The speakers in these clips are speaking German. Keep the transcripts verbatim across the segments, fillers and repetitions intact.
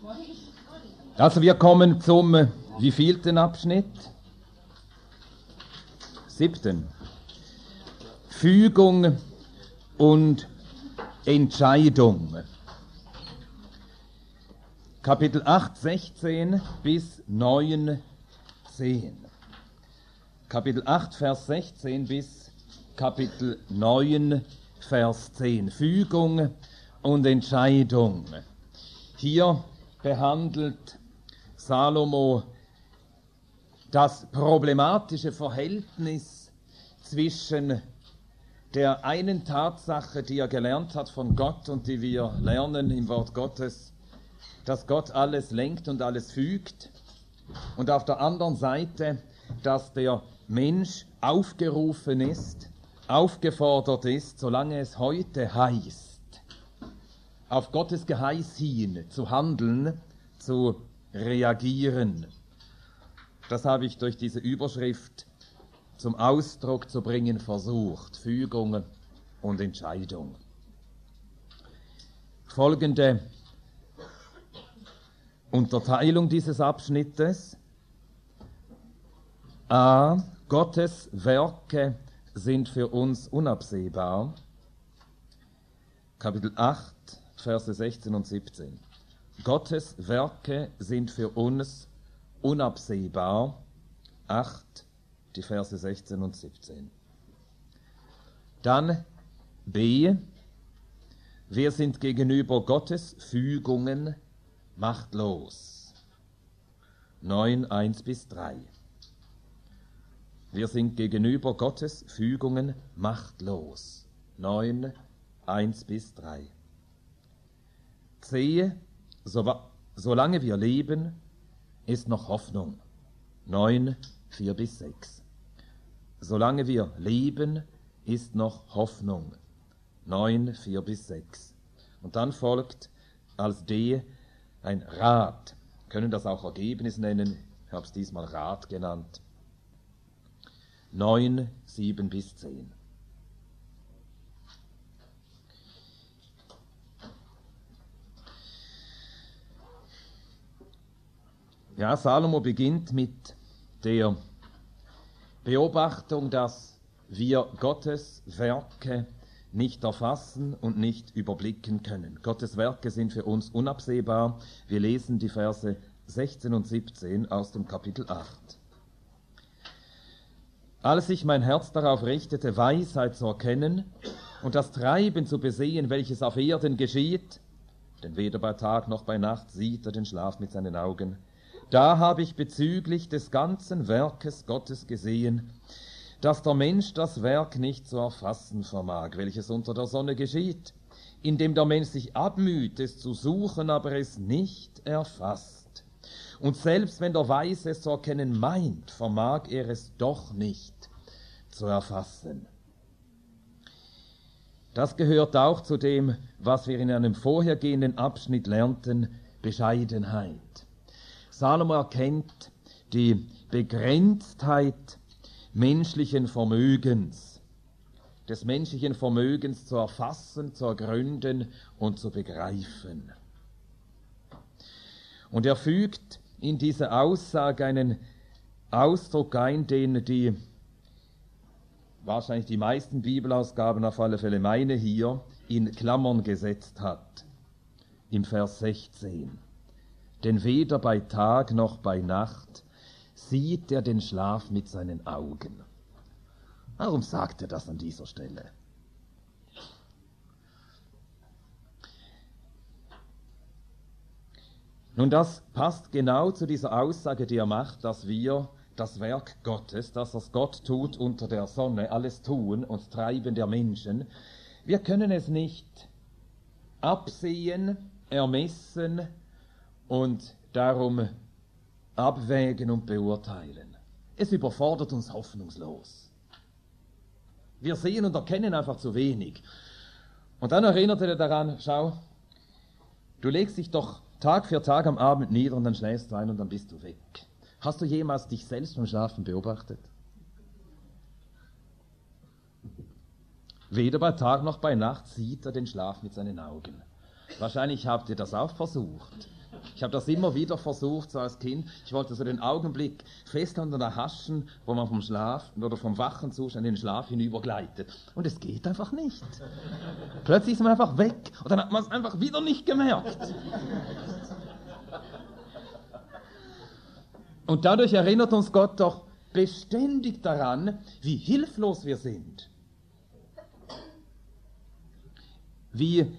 Also wir kommen zum äh, wievielten Abschnitt? Siebten. Fügung und Entscheidung. Kapitel acht, sechzehn bis neun, zehn. Kapitel acht, Vers sechzehn bis Kapitel neun, Vers zehn. Fügung und Entscheidung. Hier behandelt Salomo das problematische Verhältnis zwischen der einen Tatsache, die er gelernt hat von Gott und die wir lernen im Wort Gottes, dass Gott alles lenkt und alles fügt, und auf der anderen Seite, dass der Mensch aufgerufen ist, aufgefordert ist, solange es heute heißt, auf Gottes Geheiß hin zu handeln, zu reagieren. Das habe ich durch diese Überschrift zum Ausdruck zu bringen versucht: Fügung und Entscheidung. Folgende Unterteilung dieses Abschnittes: A. Gottes Werke sind für uns unabsehbar. Kapitel acht, Verse sechzehn und siebzehn. Gottes Werke sind für uns unabsehbar. acht, die Verse sechzehn und siebzehn. Dann B. Wir sind gegenüber Gottes Fügungen machtlos. neun, eins bis drei. Wir sind gegenüber Gottes Fügungen machtlos. neun, eins bis drei. C. So, solange wir leben, ist noch Hoffnung. neun, vier bis sechs. Solange wir leben, ist noch Hoffnung. neun, vier bis sechs. Und dann folgt als D ein Rat. Wir können das auch Ergebnis nennen. Ich habe es diesmal Rat genannt. neun, sieben bis zehn. Ja, Salomo beginnt mit der Beobachtung, dass wir Gottes Werke nicht erfassen und nicht überblicken können. Gottes Werke sind für uns unabsehbar. Wir lesen die Verse sechzehn und siebzehn aus dem Kapitel acht. Als ich mein Herz darauf richtete, Weisheit zu erkennen und das Treiben zu besehen, welches auf Erden geschieht, denn weder bei Tag noch bei Nacht sieht er den Schlaf mit seinen Augen, da habe ich bezüglich des ganzen Werkes Gottes gesehen, dass der Mensch das Werk nicht zu erfassen vermag, welches unter der Sonne geschieht, indem der Mensch sich abmüht, es zu suchen, aber es nicht erfasst. Und selbst wenn der Weise es zu erkennen meint, vermag er es doch nicht zu erfassen. Das gehört auch zu dem, was wir in einem vorhergehenden Abschnitt lernten: Bescheidenheit. Salomo erkennt die Begrenztheit menschlichen Vermögens, des menschlichen Vermögens zu erfassen, zu ergründen und zu begreifen. Und er fügt in diese Aussage einen Ausdruck ein, den die wahrscheinlich die meisten Bibelausgaben, auf alle Fälle meine hier, in Klammern gesetzt hat, im Vers sechzehn. Denn weder bei Tag noch bei Nacht sieht er den Schlaf mit seinen Augen. Warum sagt er das an dieser Stelle? Nun, das passt genau zu dieser Aussage, die er macht, dass wir das Werk Gottes, das was Gott tut unter der Sonne, alles Tun und Treiben der Menschen, wir können es nicht absehen, ermessen und darum abwägen und beurteilen. Es überfordert uns hoffnungslos. Wir sehen und erkennen einfach zu wenig. Und dann erinnert er daran, schau, du legst dich doch Tag für Tag am Abend nieder und dann schläfst du ein und dann bist du weg. Hast du jemals dich selbst beim Schlafen beobachtet? Weder bei Tag noch bei Nacht sieht er den Schlaf mit seinen Augen. Wahrscheinlich habt ihr das auch versucht. Ich habe das immer wieder versucht, so als Kind. Ich wollte so den Augenblick festhalten und erhaschen, wo man vom Schlaf oder vom wachen Zustand in den Schlaf hinübergleitet. Und es geht einfach nicht. Plötzlich ist man einfach weg und dann hat man es einfach wieder nicht gemerkt. Und dadurch erinnert uns Gott doch beständig daran, wie hilflos wir sind. Wie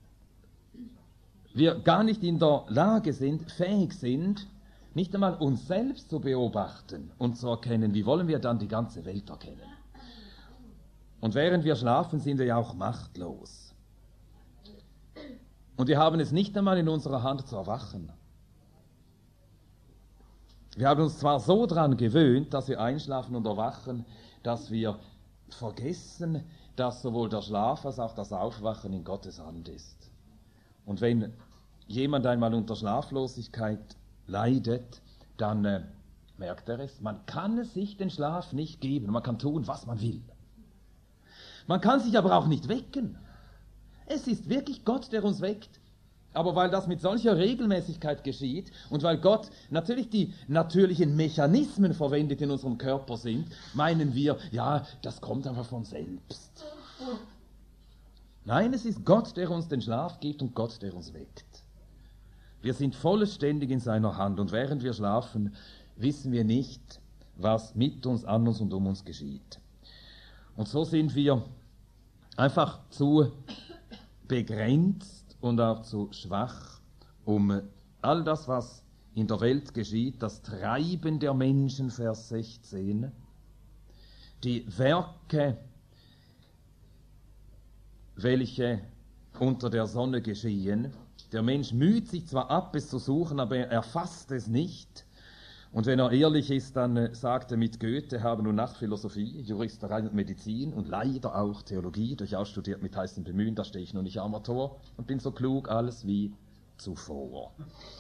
wir gar nicht in der Lage sind, fähig sind, nicht einmal uns selbst zu beobachten und zu erkennen, wie wollen wir dann die ganze Welt erkennen. Und während wir schlafen, sind wir ja auch machtlos. Und wir haben es nicht einmal in unserer Hand zu erwachen. Wir haben uns zwar so daran gewöhnt, dass wir einschlafen und erwachen, dass wir vergessen, dass sowohl der Schlaf als auch das Aufwachen in Gottes Hand ist. Und wenn jemand einmal unter Schlaflosigkeit leidet, dann äh, merkt er es. Man kann es sich den Schlaf nicht geben. Man kann tun, was man will. Man kann sich aber auch nicht wecken. Es ist wirklich Gott, der uns weckt. Aber weil das mit solcher Regelmäßigkeit geschieht und weil Gott natürlich die natürlichen Mechanismen verwendet in unserem Körper sind, meinen wir, ja, das kommt einfach von selbst. Nein, es ist Gott, der uns den Schlaf gibt und Gott, der uns weckt. Wir sind vollständig in seiner Hand und während wir schlafen, wissen wir nicht, was mit uns, an uns und um uns geschieht. Und so sind wir einfach zu begrenzt und auch zu schwach, um all das, was in der Welt geschieht, das Treiben der Menschen, Vers sechzehn, die Werke, welche unter der Sonne geschehen. Der Mensch müht sich zwar ab, es zu suchen, aber er erfasst es nicht. Und wenn er ehrlich ist, dann äh, sagt er mit Goethe, habe nun nach Philosophie, Juristerei und Medizin und leider auch Theologie, durchaus studiert mit heißem Bemühen, da stehe ich noch nicht am Tor und bin so klug, alles wie zuvor.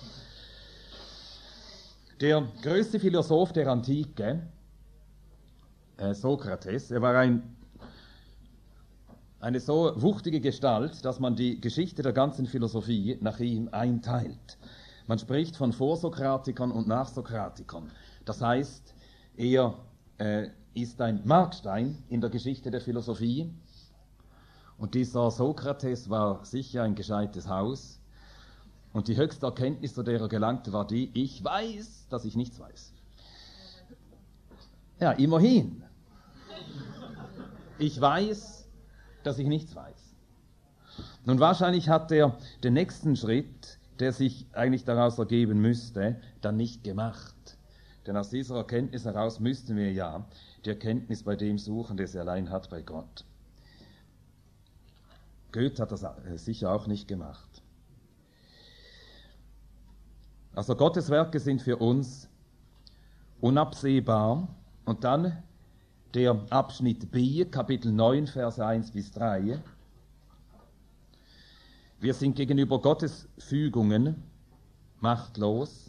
Der größte Philosoph der Antike, äh, Sokrates, er war ein Eine so wuchtige Gestalt, dass man die Geschichte der ganzen Philosophie nach ihm einteilt. Man spricht von Vorsokratikern und Nachsokratikern. Das heißt, er äh, ist ein Markstein in der Geschichte der Philosophie. Und dieser Sokrates war sicher ein gescheites Haus. Und die höchste Erkenntnis, zu der er gelangte, war die, ich weiß, dass ich nichts weiß. Ja, immerhin. Ich weiß, dass ich nichts weiß. Nun, wahrscheinlich hat er den nächsten Schritt, der sich eigentlich daraus ergeben müsste, dann nicht gemacht. Denn aus dieser Erkenntnis heraus müssten wir ja die Erkenntnis bei dem suchen, der sie allein hat, bei Gott. Goethe hat das sicher auch nicht gemacht. Also Gottes Werke sind für uns unabsehbar. Und dann der Abschnitt B, Kapitel neun, Verse eins bis drei. Wir sind gegenüber Gottes Fügungen machtlos.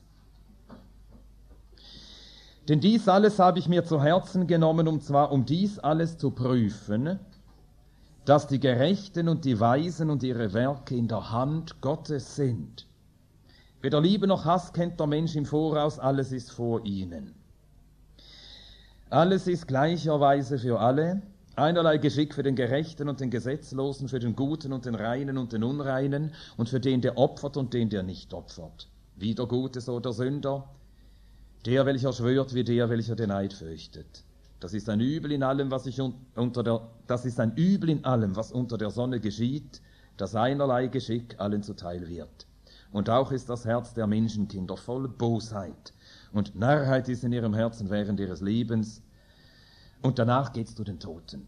Denn dies alles habe ich mir zu Herzen genommen, um zwar um dies alles zu prüfen, dass die Gerechten und die Weisen und ihre Werke in der Hand Gottes sind. Weder Liebe noch Hass kennt der Mensch im Voraus, alles ist vor ihnen. Alles ist gleicherweise für alle, einerlei Geschick für den Gerechten und den Gesetzlosen, für den Guten und den Reinen und den Unreinen und für den, der opfert und den, der nicht opfert. Wie der Gute, so der Sünder, der, welcher schwört, wie der, welcher den Eid fürchtet. Das ist ein Übel in allem, was sich unter der, das ist ein Übel in allem, was unter der Sonne geschieht, dass einerlei Geschick allen zuteil wird. Und auch ist das Herz der Menschenkinder voll Bosheit. Und Narrheit ist in ihrem Herzen während ihres Lebens. Und danach geht's zu den Toten.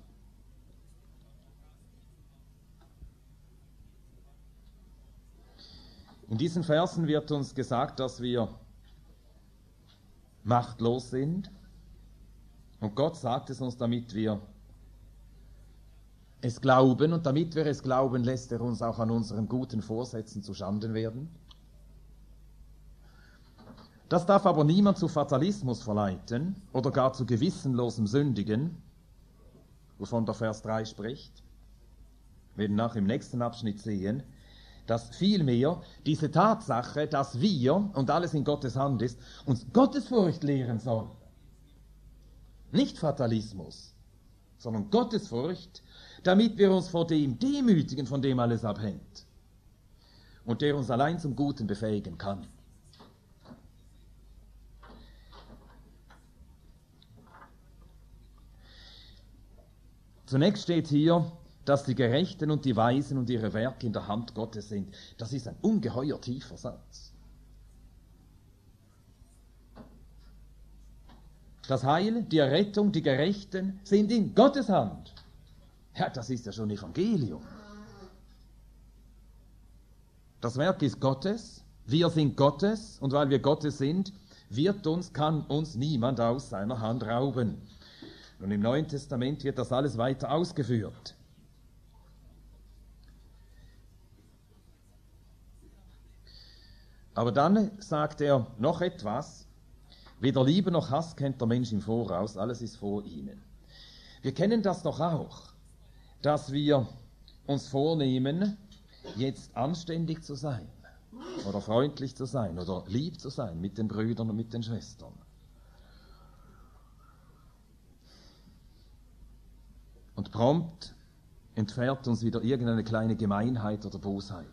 In diesen Versen wird uns gesagt, dass wir machtlos sind. Und Gott sagt es uns, damit wir es glauben. Und damit wir es glauben, lässt er uns auch an unseren guten Vorsätzen zuschanden werden. Das darf aber niemand zu Fatalismus verleiten oder gar zu gewissenlosem Sündigen, wovon der Vers drei spricht. Wir werden nach im nächsten Abschnitt sehen, dass vielmehr diese Tatsache, dass wir und alles in Gottes Hand ist, uns Gottesfurcht lehren soll. Nicht Fatalismus, sondern Gottesfurcht, damit wir uns vor dem demütigen, von dem alles abhängt und der uns allein zum Guten befähigen kann. Zunächst steht hier, dass die Gerechten und die Weisen und ihre Werke in der Hand Gottes sind. Das ist ein ungeheuer tiefer Satz. Das Heil, die Errettung, die Gerechten sind in Gottes Hand. Ja, das ist ja schon Evangelium. Das Werk ist Gottes, wir sind Gottes, und weil wir Gottes sind, wird uns, kann uns niemand aus seiner Hand rauben. Und im Neuen Testament wird das alles weiter ausgeführt. Aber dann sagt er noch etwas: Weder Liebe noch Hass kennt der Mensch im Voraus, alles ist vor ihnen. Wir kennen das doch auch, dass wir uns vornehmen, jetzt anständig zu sein oder freundlich zu sein oder lieb zu sein mit den Brüdern und mit den Schwestern. Und prompt entfährt uns wieder irgendeine kleine Gemeinheit oder Bosheit.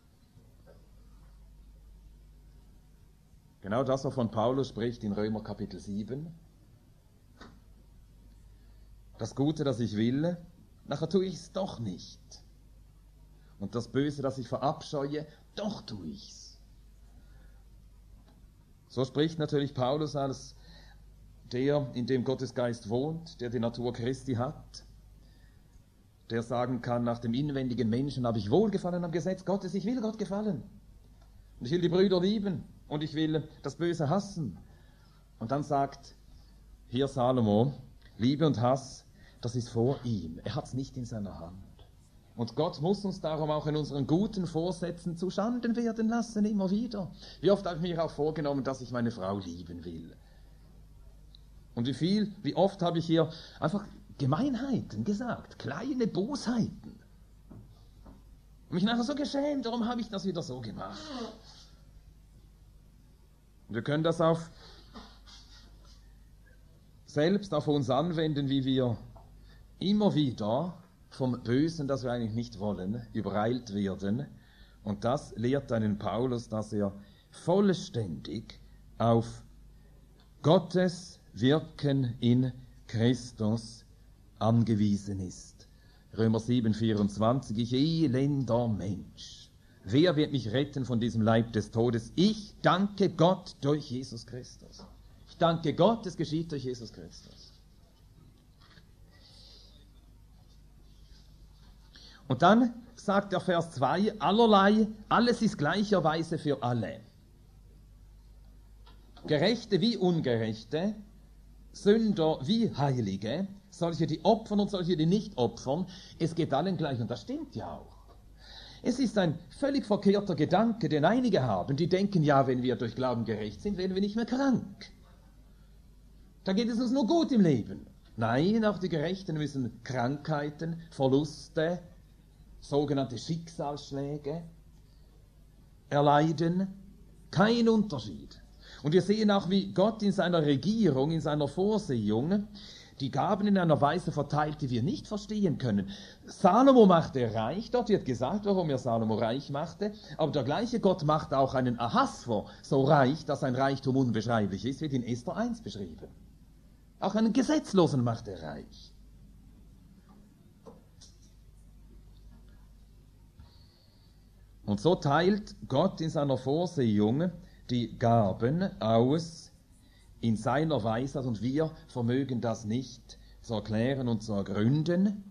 Genau das, wovon Paulus spricht in Römer Kapitel sieben. Das Gute, das ich will, nachher tue ich es doch nicht. Und das Böse, das ich verabscheue, doch tue ich's. So spricht natürlich Paulus als der, in dem Gottes Geist wohnt, der die Natur Christi hat, der sagen kann, nach dem inwendigen Menschen habe ich Wohlgefallen am Gesetz Gottes, ich will Gott gefallen. Und ich will die Brüder lieben und ich will das Böse hassen. Und dann sagt hier Salomo, Liebe und Hass, das ist vor ihm. Er hat es nicht in seiner Hand. Und Gott muss uns darum auch in unseren guten Vorsätzen zu Schanden werden lassen, immer wieder. Wie oft habe ich mir auch vorgenommen, dass ich meine Frau lieben will. Und wie viel, wie oft habe ich hier einfach Gemeinheiten gesagt, kleine Bosheiten. Und mich nachher so geschämt, warum habe ich das wieder so gemacht? Und wir können das auf selbst auf uns anwenden, wie wir immer wieder vom Bösen, das wir eigentlich nicht wollen, übereilt werden. Und das lehrt einen Paulus, dass er vollständig auf Gottes Wirken in Christus angewiesen ist. Römer sieben, vierundzwanzig, ich elender Mensch. Wer wird mich retten von diesem Leib des Todes? Ich danke Gott durch Jesus Christus. Ich danke Gott, es geschieht durch Jesus Christus. Und dann sagt der Vers zwei, allerlei, alles ist gleicherweise für alle. Gerechte wie Ungerechte, Sünder wie Heilige, solche, die opfern und solche, die nicht opfern, es geht allen gleich, und das stimmt ja auch. Es ist ein völlig verkehrter Gedanke, den einige haben, die denken, ja, wenn wir durch Glauben gerecht sind, werden wir nicht mehr krank. Da geht es uns nur gut im Leben. Nein, auch die Gerechten müssen Krankheiten, Verluste, sogenannte Schicksalsschläge erleiden. Kein Unterschied. Und wir sehen auch, wie Gott in seiner Regierung, in seiner Vorsehung, die Gaben in einer Weise verteilt, die wir nicht verstehen können. Salomo machte reich, dort wird gesagt, warum er Salomo reich machte, aber der gleiche Gott macht auch einen Ahasver so reich, dass sein Reichtum unbeschreiblich ist, wird in Esther eins beschrieben. Auch einen Gesetzlosen macht er reich. Und so teilt Gott in seiner Vorsehung die Gaben aus in seiner Weisheit, und wir vermögen das nicht zu erklären und zu ergründen.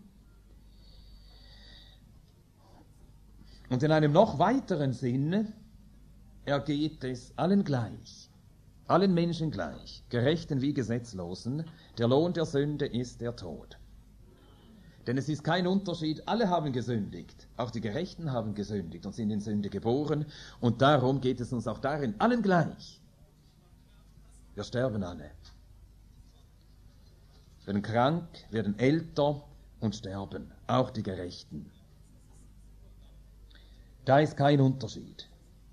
Und in einem noch weiteren Sinne ergeht es allen gleich, allen Menschen gleich, Gerechten wie Gesetzlosen, der Lohn der Sünde ist der Tod. Denn es ist kein Unterschied, alle haben gesündigt, auch die Gerechten haben gesündigt und sind in Sünde geboren, und darum geht es uns auch darin allen gleich. Wir sterben alle. Wir werden krank, werden älter und sterben, auch die Gerechten. Da ist kein Unterschied.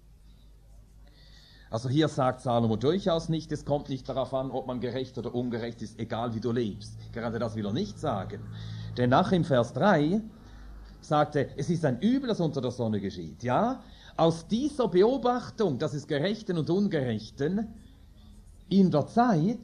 Also hier sagt Salomo durchaus nicht, es kommt nicht darauf an, ob man gerecht oder ungerecht ist, egal wie du lebst. Gerade das will er nicht sagen. Denn nach im Vers drei sagt er, es ist ein Übel, das unter der Sonne geschieht. Ja, aus dieser Beobachtung, dass es Gerechten und Ungerechten in der Zeit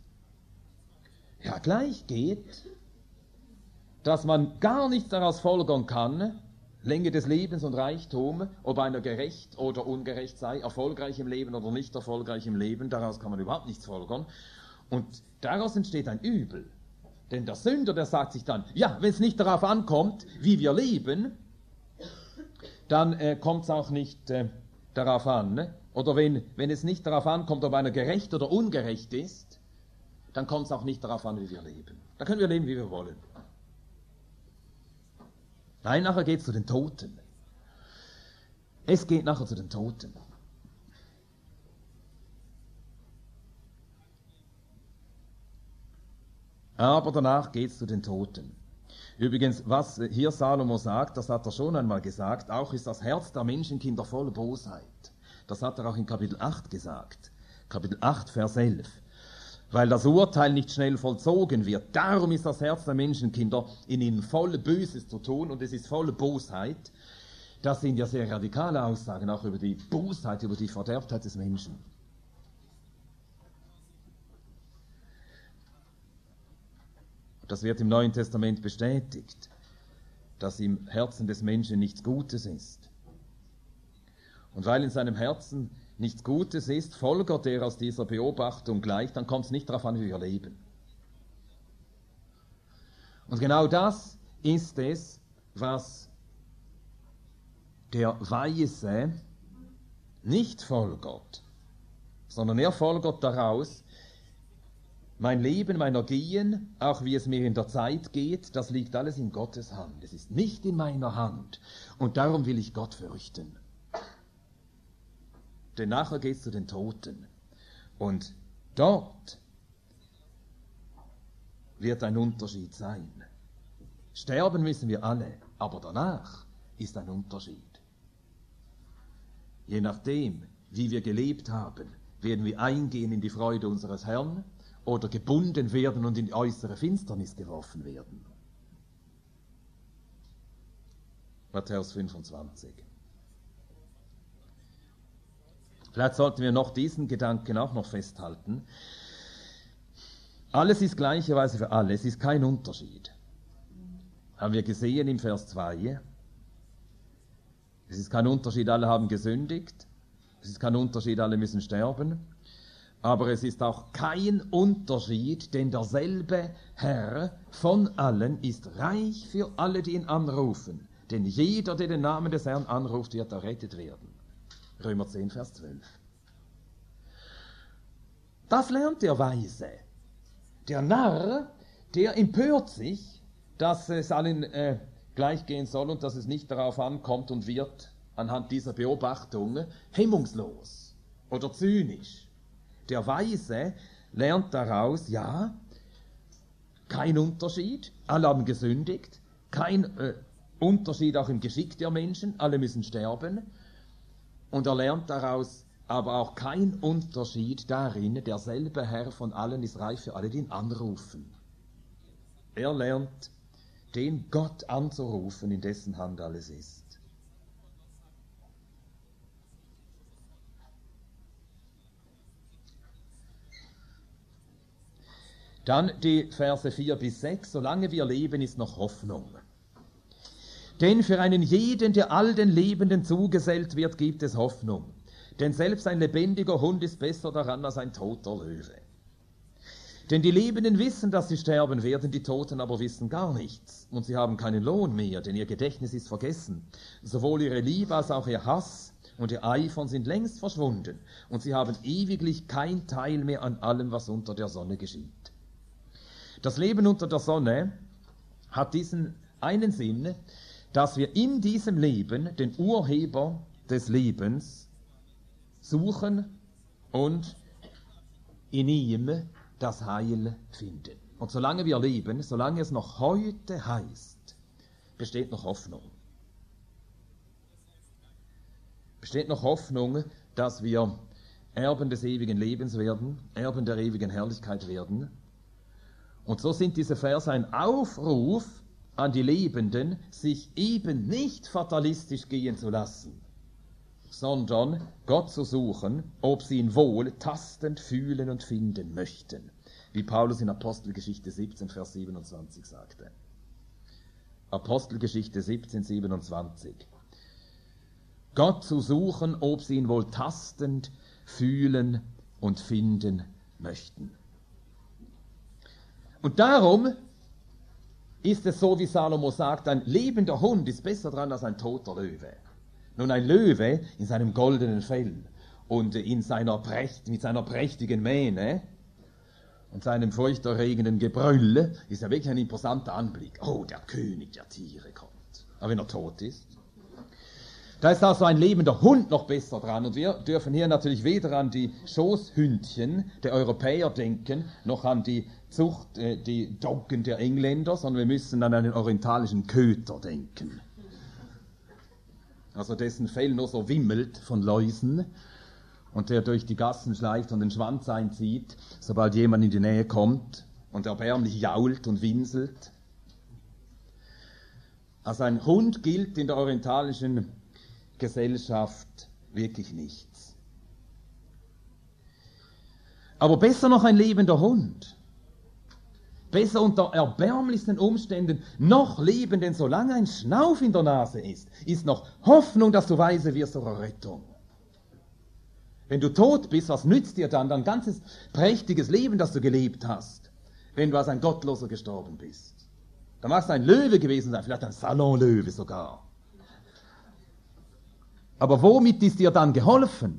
ja gleich geht, dass man gar nichts daraus folgern kann, Länge des Lebens und Reichtum, ob einer gerecht oder ungerecht sei, erfolgreich im Leben oder nicht erfolgreich im Leben, daraus kann man überhaupt nichts folgern. Und daraus entsteht ein Übel. Denn der Sünder, der sagt sich dann, ja, wenn es nicht darauf ankommt, wie wir leben, dann äh, kommt es auch nicht äh, darauf an. Ne? Oder wenn, wenn es nicht darauf ankommt, ob einer gerecht oder ungerecht ist, dann kommt es auch nicht darauf an, wie wir leben. Da können wir leben, wie wir wollen. Nein, nachher geht es zu den Toten. Es geht nachher zu den Toten. Aber danach geht es zu den Toten. Übrigens, was hier Salomo sagt, das hat er schon einmal gesagt, auch ist das Herz der Menschenkinder voll Bosheit. Das hat er auch in Kapitel acht gesagt. Kapitel acht, Vers elf. Weil das Urteil nicht schnell vollzogen wird. Darum ist das Herz der Menschenkinder in ihnen voll Böses zu tun und es ist voll Bosheit. Das sind ja sehr radikale Aussagen, auch über die Bosheit, über die Verderbtheit des Menschen. Das wird im Neuen Testament bestätigt, dass im Herzen des Menschen nichts Gutes ist. Und weil in seinem Herzen nichts Gutes ist, folgert er aus dieser Beobachtung gleich, dann kommt es nicht darauf an, wie wir leben. Und genau das ist es, was der Weise nicht folgert, sondern er folgert daraus, mein Leben, mein Ergehen, auch wie es mir in der Zeit geht, das liegt alles in Gottes Hand. Es ist nicht in meiner Hand. Und darum will ich Gott fürchten. Denn nachher geht es zu den Toten. Und dort wird ein Unterschied sein. Sterben müssen wir alle, aber danach ist ein Unterschied. Je nachdem, wie wir gelebt haben, werden wir eingehen in die Freude unseres Herrn oder gebunden werden und in die äußere Finsternis geworfen werden. Matthäus fünfundzwanzig. Vielleicht sollten wir noch diesen Gedanken auch noch festhalten. Alles ist gleicherweise für alle, es ist kein Unterschied. Haben wir gesehen im Vers zwei. Es ist kein Unterschied, alle haben gesündigt. Es ist kein Unterschied, alle müssen sterben. Aber es ist auch kein Unterschied, denn derselbe Herr von allen ist reich für alle, die ihn anrufen. Denn jeder, der den Namen des Herrn anruft, wird errettet werden. Römer zehn, Vers zwölf. Das lernt der Weise. Der Narr, der empört sich, dass es allen äh, gleich gehen soll und dass es nicht darauf ankommt und wird anhand dieser Beobachtung hemmungslos oder zynisch. Der Weise lernt daraus, ja, kein Unterschied, alle haben gesündigt, kein äh, Unterschied auch im Geschick der Menschen, alle müssen sterben. Und er lernt daraus aber auch kein Unterschied darin, derselbe Herr von allen ist reich für alle, die ihn anrufen. Er lernt, den Gott anzurufen, in dessen Hand alles ist. Dann die Verse vier bis sechs. Solange wir leben, ist noch Hoffnung. Denn für einen jeden, der all den Lebenden zugesellt wird, gibt es Hoffnung. Denn selbst ein lebendiger Hund ist besser daran als ein toter Löwe. Denn die Lebenden wissen, dass sie sterben werden, die Toten aber wissen gar nichts. Und sie haben keinen Lohn mehr, denn ihr Gedächtnis ist vergessen. Sowohl ihre Liebe als auch ihr Hass und ihr Eifern sind längst verschwunden. Und sie haben ewiglich kein Teil mehr an allem, was unter der Sonne geschieht. Das Leben unter der Sonne hat diesen einen Sinn, dass wir in diesem Leben den Urheber des Lebens suchen und in ihm das Heil finden. Und solange wir leben, solange es noch heute heißt, besteht noch Hoffnung. besteht noch Hoffnung, dass wir Erben des ewigen Lebens werden, Erben der ewigen Herrlichkeit werden. Und so sind diese Verse ein Aufruf an die Lebenden, sich eben nicht fatalistisch gehen zu lassen, sondern Gott zu suchen, ob sie ihn wohl tastend fühlen und finden möchten, wie Paulus in Apostelgeschichte siebzehn, Vers siebenundzwanzig sagte. Apostelgeschichte siebzehn, siebenundzwanzig. Gott zu suchen, ob sie ihn wohl tastend fühlen und finden möchten. Und darum ist es so, wie Salomo sagt, ein lebender Hund ist besser dran als ein toter Löwe. Nun, ein Löwe in seinem goldenen Fell und in seiner Prächt, mit seiner prächtigen Mähne und seinem furchterregenden Gebrüll ist ja wirklich ein imposanter Anblick. Oh, der König der Tiere kommt. Aber wenn er tot ist, da ist also ein lebender Hund noch besser dran. Und wir dürfen hier natürlich weder an die Schoßhündchen der Europäer denken, noch an die Zucht, äh, die Doggen der Engländer, sondern wir müssen an einen orientalischen Köter denken. Also dessen Fell nur so wimmelt von Läusen und der durch die Gassen schleicht und den Schwanz einzieht, sobald jemand in die Nähe kommt und erbärmlich jault und winselt. Also ein Hund gilt in der orientalischen Gesellschaft wirklich nichts. Aber besser noch ein lebender Hund. Besser unter erbärmlichsten Umständen noch leben, denn solange ein Schnauf in der Nase ist, ist noch Hoffnung, dass du weise wirst zur Errettung. Wenn du tot bist, was nützt dir dann dein ganzes prächtiges Leben, das du gelebt hast, wenn du als ein Gottloser gestorben bist? Da magst du ein Löwe gewesen sein, vielleicht ein Salonlöwe sogar. Aber womit ist dir dann geholfen?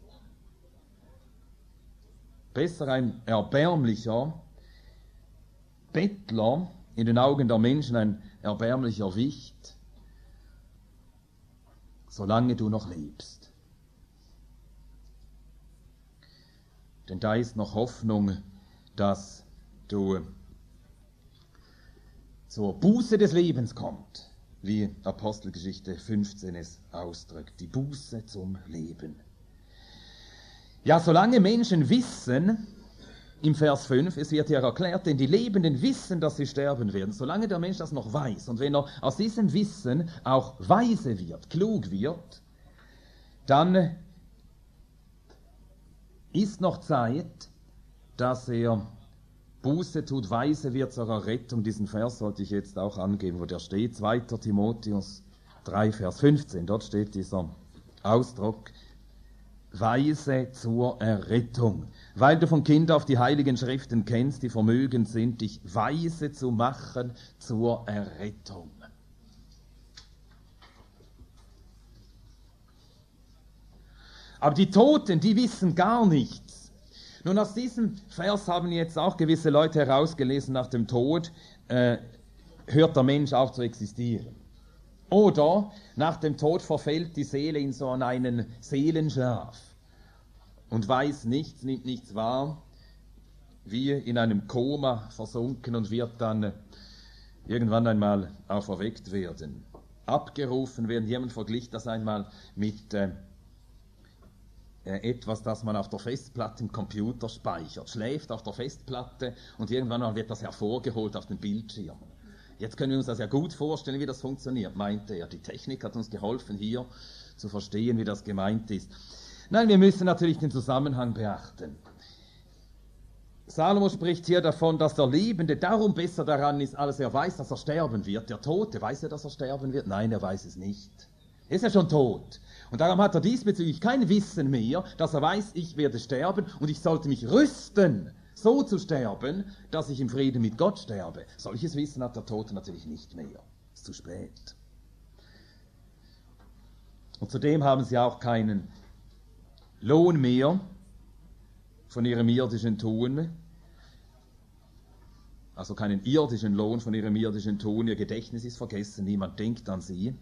Besser ein erbärmlicher Bettler, in den Augen der Menschen ein erbärmlicher Wicht, solange du noch lebst. Denn da ist noch Hoffnung, dass du zur Buße des Lebens kommst, wie Apostelgeschichte fünfzehn es ausdrückt, die Buße zum Leben. Ja, solange Menschen wissen, im Vers fünf, es wird hier erklärt, denn die Lebenden wissen, dass sie sterben werden, solange der Mensch das noch weiß und wenn er aus diesem Wissen auch weise wird, klug wird, dann ist noch Zeit, dass er Buße tut, weise wird zur Errettung. Diesen Vers sollte ich jetzt auch angeben, wo der steht, zweiter Timotheus drei, Vers fünfzehn, dort steht dieser Ausdruck, weise zur Errettung, weil du von Kind auf die heiligen Schriften kennst, die vermögend sind, dich weise zu machen zur Errettung. Aber die Toten, die wissen gar nichts. Nun, aus diesem Vers haben jetzt auch gewisse Leute herausgelesen, nach dem Tod äh, hört der Mensch auf zu existieren. Oder nach dem Tod verfällt die Seele in so einen Seelenschlaf und weiß nichts, nimmt nichts wahr, wie in einem Koma versunken und wird dann irgendwann einmal auferweckt werden. Abgerufen werden, jemand verglich das einmal mit äh, etwas, das man auf der Festplatte im Computer speichert, schläft auf der Festplatte und irgendwann mal wird das hervorgeholt auf den Bildschirm. Jetzt können wir uns das ja gut vorstellen, wie das funktioniert, meinte er. Die Technik hat uns geholfen, hier zu verstehen, wie das gemeint ist. Nein, wir müssen natürlich den Zusammenhang beachten. Salomo spricht hier davon, dass der Lebende darum besser daran ist, als er weiß, dass er sterben wird. Der Tote, weiß er, dass er sterben wird? Nein, er weiß es nicht. Er ist ja schon tot. Und darum hat er diesbezüglich kein Wissen mehr, dass er weiß, ich werde sterben und ich sollte mich rüsten, so zu sterben, dass ich im Frieden mit Gott sterbe. Solches Wissen hat der Tote natürlich nicht mehr. Ist zu spät. Und zudem haben sie auch keinen Lohn mehr von ihrem irdischen Tun, also keinen irdischen Lohn von ihrem irdischen Tun. Ihr Gedächtnis ist vergessen, niemand denkt an sie.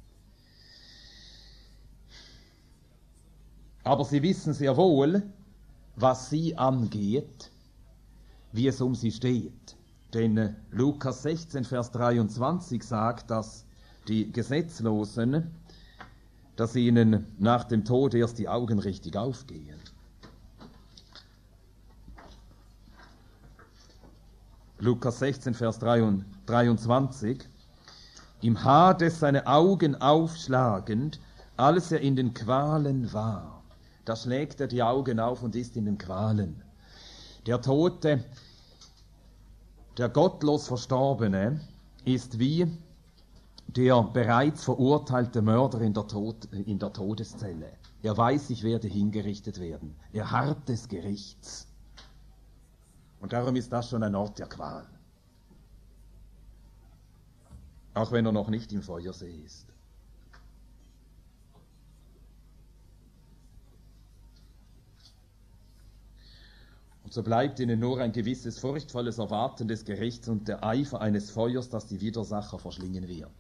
Aber sie wissen sehr wohl, was sie angeht, wie es um sie steht. Denn Lukas sechzehn, Vers dreiundzwanzig sagt, dass die Gesetzlosen dass ihnen nach dem Tod erst die Augen richtig aufgehen. Lukas sechzehn, Vers dreiundzwanzig. Im Hades seine Augen aufschlagend, als er in den Qualen war. Da schlägt er die Augen auf und ist in den Qualen. Der Tote, der gottlos Verstorbene, ist wie der bereits verurteilte Mörder in der, Tod, in der Todeszelle. Er weiß, ich werde hingerichtet werden. Er harrt des Gerichts. Und darum ist das schon ein Ort der Qual. Auch wenn er noch nicht im Feuersee ist. Und so bleibt ihnen nur ein gewisses furchtvolles Erwarten des Gerichts und der Eifer eines Feuers, das die Widersacher verschlingen wird.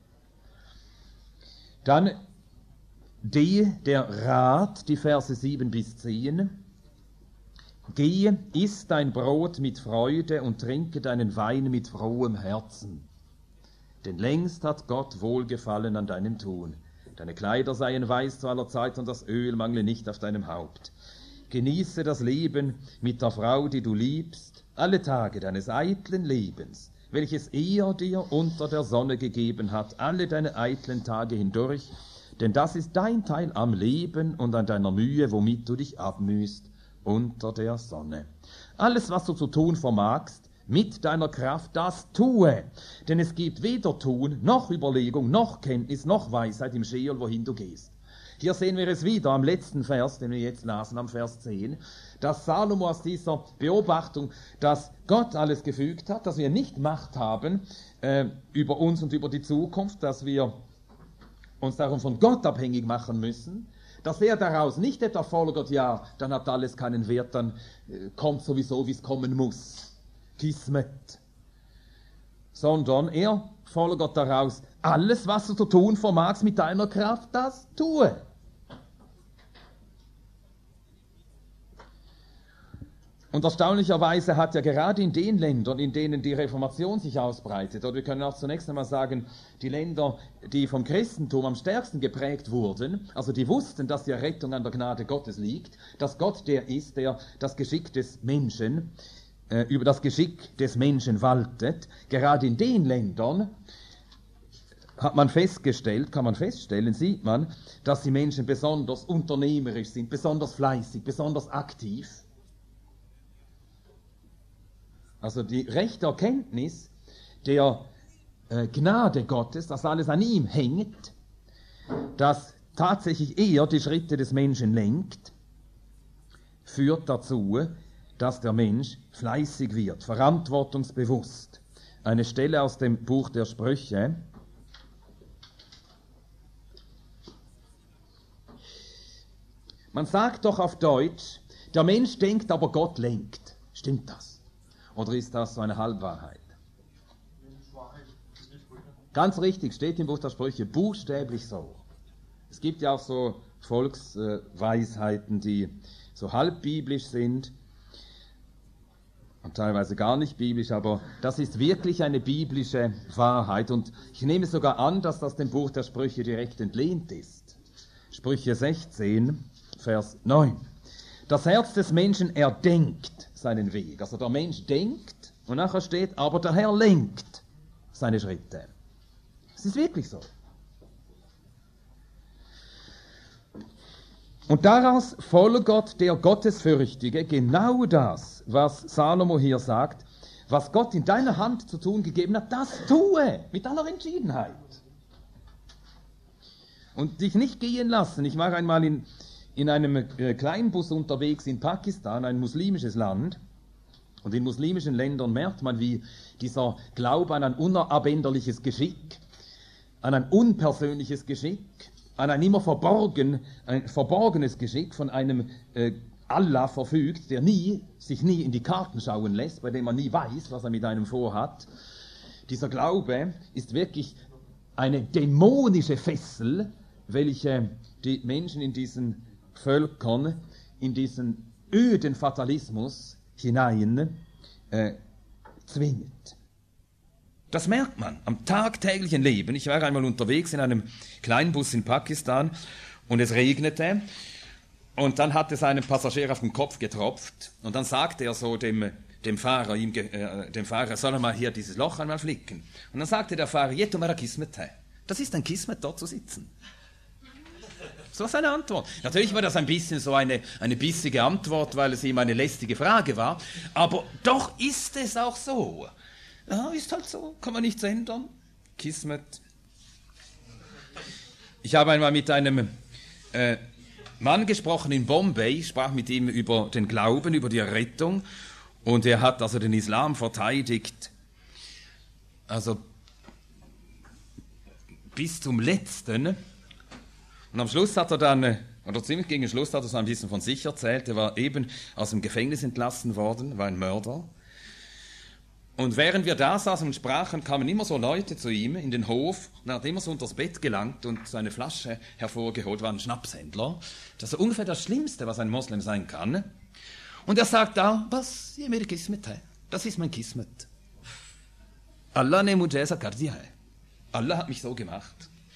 Dann D, der Rat, die Verse sieben bis zehn. Geh, iss dein Brot mit Freude und trinke deinen Wein mit frohem Herzen. Denn längst hat Gott Wohlgefallen an deinem Tun. Deine Kleider seien weiß zu aller Zeit und das Öl mangle nicht auf deinem Haupt. Genieße das Leben mit der Frau, die du liebst, alle Tage deines eitlen Lebens, welches er dir unter der Sonne gegeben hat, alle deine eitlen Tage hindurch, denn das ist dein Teil am Leben und an deiner Mühe, womit du dich abmühst unter der Sonne. Alles, was du zu tun vermagst, mit deiner Kraft, das tue, denn es gibt weder Tun, noch Überlegung, noch Kenntnis, noch Weisheit im Scheol, wohin du gehst. Hier sehen wir es wieder am letzten Vers, den wir jetzt lasen, am Vers zehn, dass Salomo aus dieser Beobachtung, dass Gott alles gefügt hat, dass wir nicht Macht haben äh, über uns und über die Zukunft, dass wir uns darum von Gott abhängig machen müssen, dass er daraus nicht etwa folgert, ja, dann hat alles keinen Wert, dann äh, kommt sowieso, wie es kommen muss. Kismet. Sondern er folgert daraus, alles, was du zu tun vermagst mit deiner Kraft, das tue. Und erstaunlicherweise hat ja gerade in den Ländern, in denen die Reformation sich ausbreitet, oder wir können auch zunächst einmal sagen, die Länder, die vom Christentum am stärksten geprägt wurden, also die wussten, dass die Errettung an der Gnade Gottes liegt, dass Gott der ist, der das Geschick des Menschen, äh, über das Geschick des Menschen waltet, gerade in den Ländern hat man festgestellt, kann man feststellen, sieht man, dass die Menschen besonders unternehmerisch sind, besonders fleißig, besonders aktiv. Also die rechte Erkenntnis der äh, Gnade Gottes, dass alles an ihm hängt, dass tatsächlich er die Schritte des Menschen lenkt, führt dazu, dass der Mensch fleißig wird, verantwortungsbewusst. Eine Stelle aus dem Buch der Sprüche. Man sagt doch auf Deutsch, der Mensch denkt, aber Gott lenkt. Stimmt das? Oder ist das so eine Halbwahrheit? Ganz richtig, steht im Buch der Sprüche, buchstäblich so. Es gibt ja auch so Volksweisheiten, die so halbbiblisch sind und teilweise gar nicht biblisch, aber das ist wirklich eine biblische Wahrheit. Und ich nehme sogar an, dass das dem Buch der Sprüche direkt entlehnt ist. Sprüche sechzehn, Vers neun. Das Herz des Menschen erdenkt seinen Weg. Also der Mensch denkt und nachher steht, aber der Herr lenkt seine Schritte. Es ist wirklich so. Und daraus folgert der Gottesfürchtige genau das, was Salomo hier sagt, was Gott in deiner Hand zu tun gegeben hat, das tue mit aller Entschiedenheit. Und dich nicht gehen lassen. Ich war einmal in in einem äh, Kleinbus unterwegs in Pakistan, ein muslimisches Land. Und in muslimischen Ländern merkt man, wie dieser Glaube an ein unabänderliches Geschick, an ein unpersönliches Geschick, an ein immer verborgen, ein verborgenes Geschick von einem äh, Allah verfügt, der nie, sich nie in die Karten schauen lässt, bei dem man nie weiß, was er mit einem vorhat. Dieser Glaube ist wirklich eine dämonische Fessel, welche die Menschen in diesen Völkern in diesen öden Fatalismus hinein äh, zwingt. Das merkt man am tagtäglichen Leben. Ich war einmal unterwegs in einem kleinen Bus in Pakistan und es regnete und dann hat es einem Passagier auf den Kopf getropft und dann sagte er so dem, dem Fahrer, ihm, äh, dem Fahrer, soll er mal hier dieses Loch einmal flicken. Und dann sagte der Fahrer, Yetu mera Kismet hai. Das ist ein Kismet, dort zu sitzen. Das war seine Antwort. Natürlich war das ein bisschen so eine, eine bissige Antwort, weil es ihm eine lästige Frage war, aber doch ist es auch so. Ja, ist halt so, kann man nichts ändern. Kismet. Ich habe einmal mit einem äh, Mann gesprochen in Bombay, ich sprach mit ihm über den Glauben, über die Errettung und er hat also den Islam verteidigt. Also bis zum Letzten. Und am Schluss hat er dann, oder ziemlich gegen den Schluss hat er so ein bisschen von sich erzählt, er war eben aus dem Gefängnis entlassen worden, war ein Mörder. Und während wir da saßen und sprachen, kamen immer so Leute zu ihm in den Hof und er hat immer so unter das Bett gelangt und seine Flasche hervorgeholt, war ein Schnapshändler. Das ist ungefähr das Schlimmste, was ein Moslem sein kann. Und er sagt da, was, ye mere Kismet hai. Das ist mein Kismet. Allah ne mujhe aisa kar diya hai. Allah hat mich so gemacht.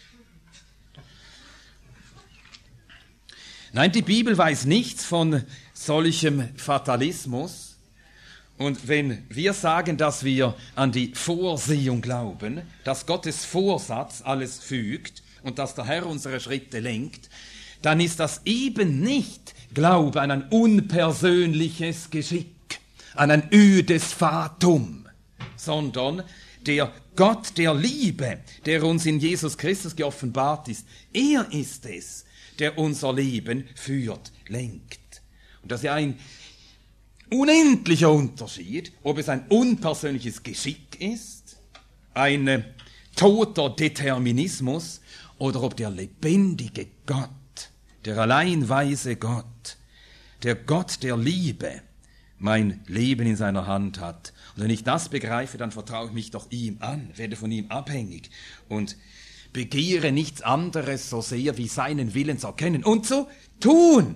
Nein, die Bibel weiß nichts von solchem Fatalismus. Und wenn wir sagen, dass wir an die Vorsehung glauben, dass Gottes Vorsatz alles fügt und dass der Herr unsere Schritte lenkt, dann ist das eben nicht Glaube an ein unpersönliches Geschick, an ein ödes Fatum, sondern der Gott der Liebe, der uns in Jesus Christus geoffenbart ist, er ist es, der unser Leben führt, lenkt. Und das ist ja ein unendlicher Unterschied, ob es ein unpersönliches Geschick ist, ein äh, toter Determinismus oder ob der lebendige Gott, der allein weise Gott, der Gott der Liebe, mein Leben in seiner Hand hat. Und wenn ich das begreife, dann vertraue ich mich doch ihm an, werde von ihm abhängig und begehre nichts anderes so sehr wie seinen Willen zu erkennen und zu tun.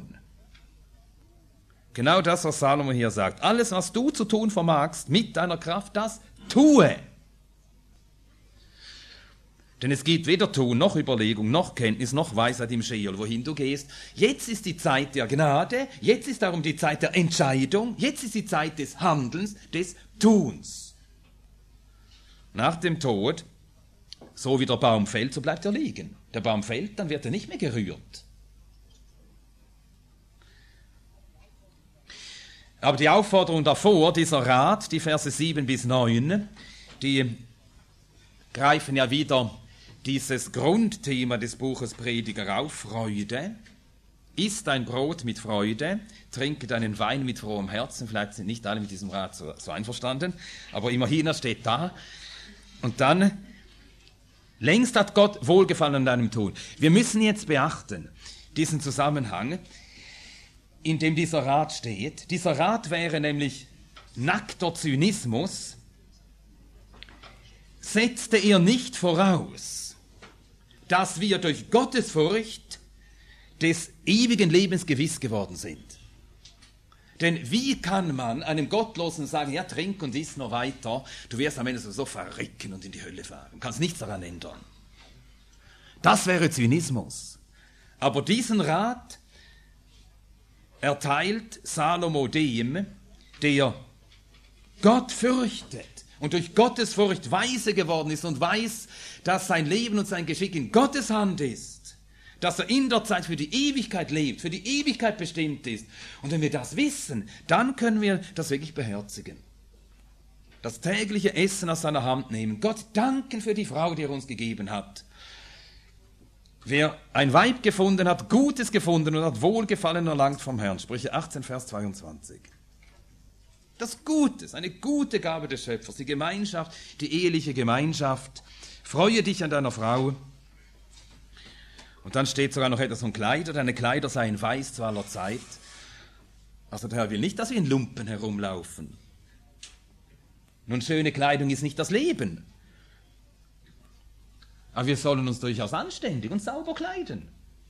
Genau das, was Salomo hier sagt. Alles, was du zu tun vermagst mit deiner Kraft, das tue. Denn es gibt weder Tun, noch Überlegung, noch Kenntnis, noch Weisheit im Scheol, wohin du gehst. Jetzt ist die Zeit der Gnade, jetzt ist darum die Zeit der Entscheidung, jetzt ist die Zeit des Handelns, des Tuns. Nach dem Tod, so wie der Baum fällt, so bleibt er liegen. Der Baum fällt, dann wird er nicht mehr gerührt. Aber die Aufforderung davor, dieser Rat, die Verse sieben bis neun, die greifen ja wieder dieses Grundthema des Buches Prediger auf, Freude. Isst ein Brot mit Freude, trinket einen Wein mit frohem Herzen. Vielleicht sind nicht alle mit diesem Rat so, so einverstanden, aber immerhin, er steht da. Und dann, längst hat Gott Wohlgefallen an deinem Tun. Wir müssen jetzt beachten, diesen Zusammenhang, in dem dieser Rat steht. Dieser Rat wäre nämlich nackter Zynismus, setzte er nicht voraus, dass wir durch Gottesfurcht des ewigen Lebens gewiss geworden sind. Denn wie kann man einem Gottlosen sagen, ja, trink und iss noch weiter, du wirst am Ende so verrecken und in die Hölle fahren, du kannst nichts daran ändern. Das wäre Zynismus. Aber diesen Rat erteilt Salomo dem, der Gott fürchtet und durch Gottes Furcht weise geworden ist und weiß, dass sein Leben und sein Geschick in Gottes Hand ist, dass er in der Zeit für die Ewigkeit lebt, für die Ewigkeit bestimmt ist. Und wenn wir das wissen, dann können wir das wirklich beherzigen. Das tägliche Essen aus seiner Hand nehmen, Gott danken für die Frau, die er uns gegeben hat. Wer ein Weib gefunden hat, Gutes gefunden und hat Wohlgefallen erlangt vom Herrn. Sprüche achtzehn, Vers zweiundzwanzig. Das Gutes, eine gute Gabe des Schöpfers, die Gemeinschaft, die eheliche Gemeinschaft. Freue dich an deiner Frau. Und dann steht sogar noch etwas von Kleider. Deine Kleider seien weiß zu aller Zeit. Also der Herr will nicht, dass wir in Lumpen herumlaufen. Nun, schöne Kleidung ist nicht das Leben. Aber wir sollen uns durchaus anständig und sauber kleiden.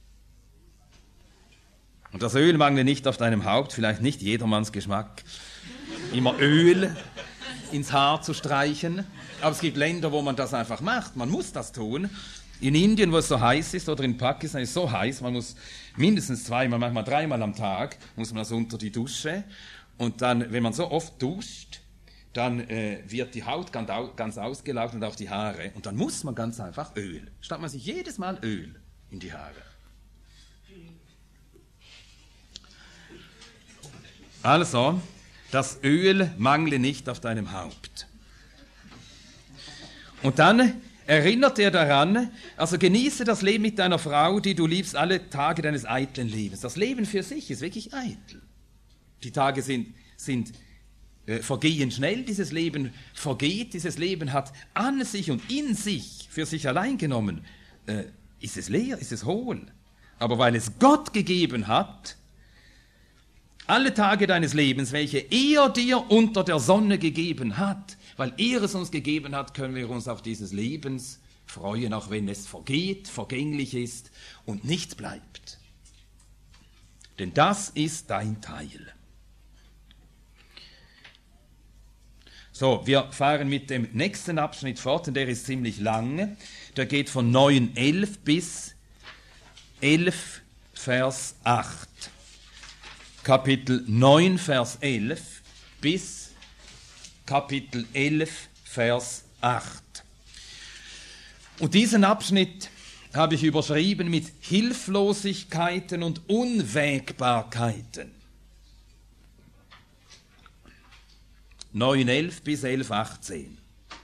Und das Öl mangle nicht auf deinem Haupt, vielleicht nicht jedermanns Geschmack. Immer Öl ins Haar zu streichen. Aber es gibt Länder, wo man das einfach macht. Man muss das tun. In Indien, wo es so heiß ist, oder in Pakistan ist es so heiß, man muss mindestens zweimal, manchmal dreimal am Tag, muss man das unter die Dusche. Und dann, wenn man so oft duscht, dann äh, wird die Haut ganz, au ganz ausgelaugt und auch die Haare. Und dann muss man ganz einfach Öl. Statt man sich jedes Mal Öl in die Haare. Also, das Öl mangle nicht auf deinem Haupt. Und dann erinnert er daran, also genieße das Leben mit deiner Frau, die du liebst, alle Tage deines eitlen Lebens. Das Leben für sich ist wirklich eitel. Die Tage sind, sind äh, vergehen schnell, dieses Leben vergeht, dieses Leben hat an sich und in sich, für sich allein genommen, äh, ist es leer, ist es hohl. Aber weil es Gott gegeben hat, alle Tage deines Lebens, welche er dir unter der Sonne gegeben hat, weil er es uns gegeben hat, können wir uns auf dieses Lebens freuen, auch wenn es vergeht, vergänglich ist und nichts bleibt. Denn das ist dein Teil. So, wir fahren mit dem nächsten Abschnitt fort, und der ist ziemlich lang. Der geht von neun elf bis elf Vers acht. Kapitel neun, Vers elf bis Kapitel elf, Vers acht. Und diesen Abschnitt habe ich überschrieben mit Hilflosigkeiten und Unwägbarkeiten. neun elf bis elf achtzehn.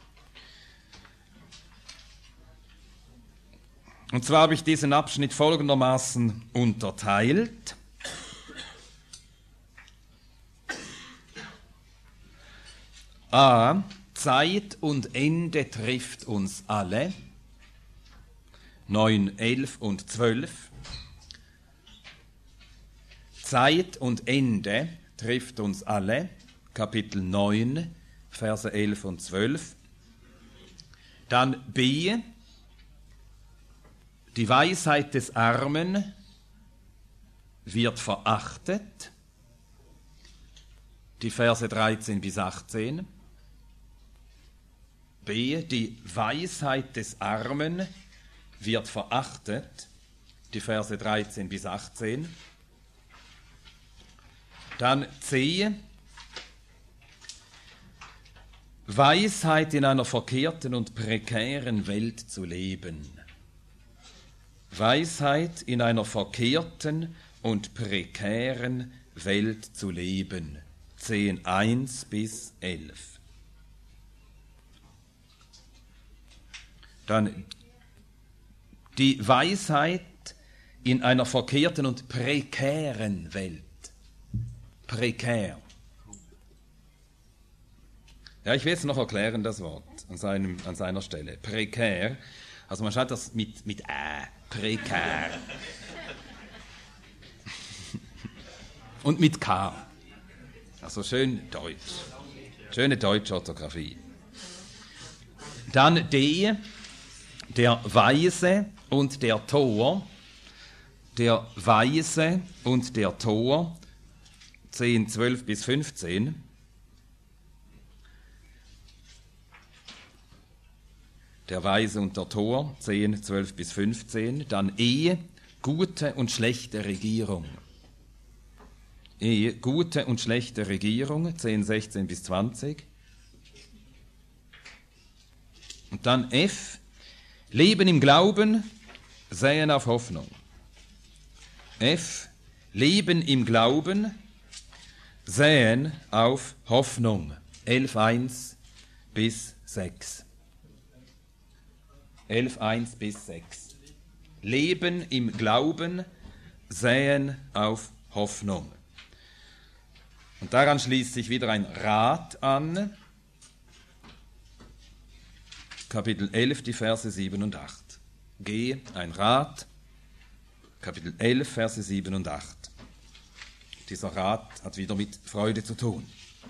Und zwar habe ich diesen Abschnitt folgendermaßen unterteilt. A. Zeit und Ende trifft uns alle. neun, elf und zwölf. Zeit und Ende trifft uns alle. Kapitel neun, Verse elf und zwölf. Dann B. Die Weisheit des Armen wird verachtet. Die Verse dreizehn bis achtzehn. B. Die Weisheit des Armen wird verachtet. Die Verse dreizehn bis achtzehn. Dann C. Weisheit in einer verkehrten und prekären Welt zu leben. Weisheit in einer verkehrten und prekären Welt zu leben. zehn eins bis elf. Dann die Weisheit in einer verkehrten und prekären Welt. Prekär. Ja, ich will es noch erklären, das Wort, an, seinem, an seiner Stelle. Prekär. Also man schreibt das mit, mit Ä. Prekär. Und mit K. Also schön deutsch. Schöne deutsche Orthographie. Dann D. Der Weise und der Tor. Der Weise und der Tor. zehn, zwölf bis fünfzehn. Der Weise und der Tor, zehn, zwölf bis fünfzehn. Dann E, gute und schlechte Regierung. E, gute und schlechte Regierung, zehn, sechzehn bis zwanzig. Und dann F, Leben im Glauben, säen auf Hoffnung. F, Leben im Glauben, säen auf Hoffnung. elf, eins bis sechs. elf, eins bis sechs. Leben im Glauben, säen auf Hoffnung. Und daran schließt sich wieder ein Rat an. Kapitel elf, die Verse sieben und acht. G, ein Rat. Kapitel elf, Verse sieben und acht. Dieser Rat hat wieder mit Freude zu tun.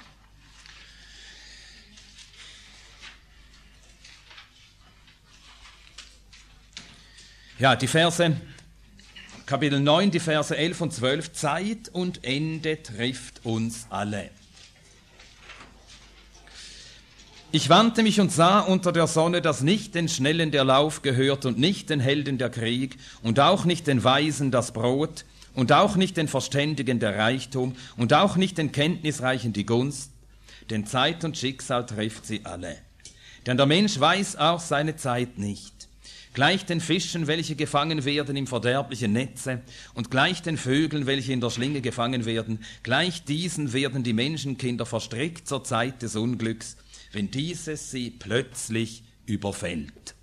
Ja, die Verse, Kapitel neun, die Verse elf und zwölf, Zeit und Ende trifft uns alle. Ich wandte mich und sah unter der Sonne, dass nicht den Schnellen der Lauf gehört und nicht den Helden der Krieg und auch nicht den Weisen das Brot und auch nicht den Verständigen der Reichtum und auch nicht den Kenntnisreichen die Gunst, denn Zeit und Schicksal trifft sie alle. Denn der Mensch weiß auch seine Zeit nicht. Gleich den Fischen, welche gefangen werden im verderblichen Netze, und gleich den Vögeln, welche in der Schlinge gefangen werden, gleich diesen werden die Menschenkinder verstrickt zur Zeit des Unglücks, wenn dieses sie plötzlich überfällt.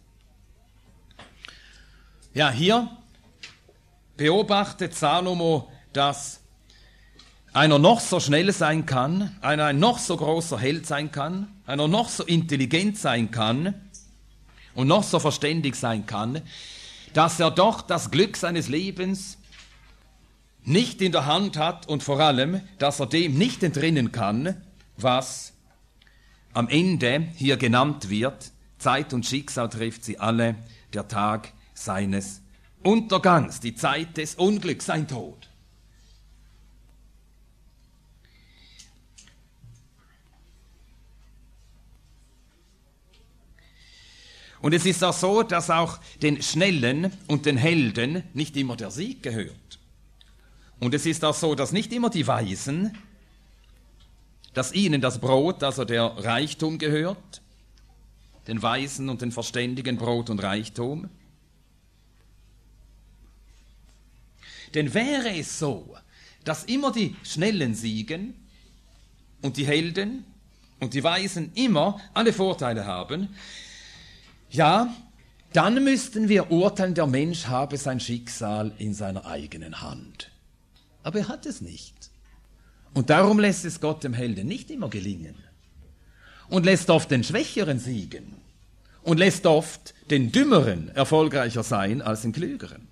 Ja, hier beobachtet Salomo, dass einer noch so schnell sein kann, einer ein noch so großer Held sein kann, einer noch so intelligent sein kann und noch so verständig sein kann, dass er doch das Glück seines Lebens nicht in der Hand hat und vor allem, dass er dem nicht entrinnen kann, was am Ende hier genannt wird: Zeit und Schicksal trifft sie alle, der Tag seines Untergangs, die Zeit des Unglücks, sein Tod. Und es ist auch so, dass auch den Schnellen und den Helden nicht immer der Sieg gehört. Und es ist auch so, dass nicht immer die Weisen, dass ihnen das Brot, also der Reichtum gehört, den Weisen und den Verständigen Brot und Reichtum. Denn wäre es so, dass immer die Schnellen siegen und die Helden und die Weisen immer alle Vorteile haben, ja, dann müssten wir urteilen, der Mensch habe sein Schicksal in seiner eigenen Hand. Aber er hat es nicht. Und darum lässt es Gott dem Helden nicht immer gelingen. Und lässt oft den Schwächeren siegen. Und lässt oft den Dümmeren erfolgreicher sein als den Klügeren.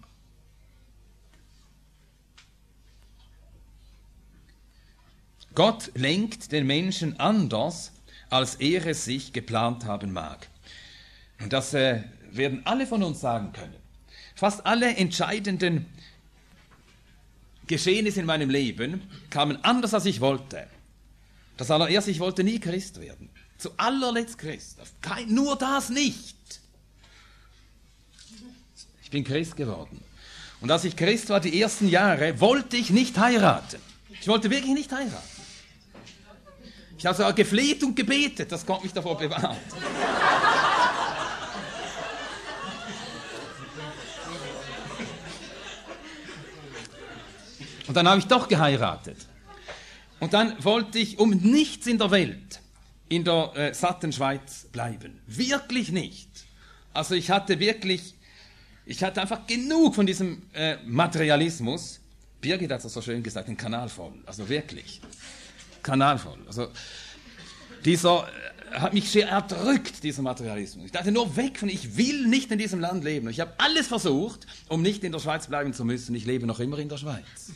Gott lenkt den Menschen anders, als er es sich geplant haben mag. Und das äh, werden alle von uns sagen können. Fast alle entscheidenden Geschehnisse in meinem Leben kamen anders, als ich wollte. Das allererste, ich wollte nie Christ werden. Zu allerletzt Christ. Kein, nur das nicht. Ich bin Christ geworden. Und als ich Christ war, die ersten Jahre, wollte ich nicht heiraten. Ich wollte wirklich nicht heiraten. Ich habe sogar gefleht und gebetet, dass Gott mich davor bewahrt. Und dann habe ich doch geheiratet. Und dann wollte ich um nichts in der Welt in der äh, satten Schweiz bleiben. Wirklich nicht. Also ich hatte wirklich, ich hatte einfach genug von diesem äh, Materialismus. Birgit hat es so schön gesagt, den Kanal voll. Also wirklich. Kanal voll. Also dieser äh, hat mich sehr erdrückt, dieser Materialismus. Ich dachte nur weg von, ich will nicht in diesem Land leben. Ich habe alles versucht, um nicht in der Schweiz bleiben zu müssen. Ich lebe noch immer in der Schweiz.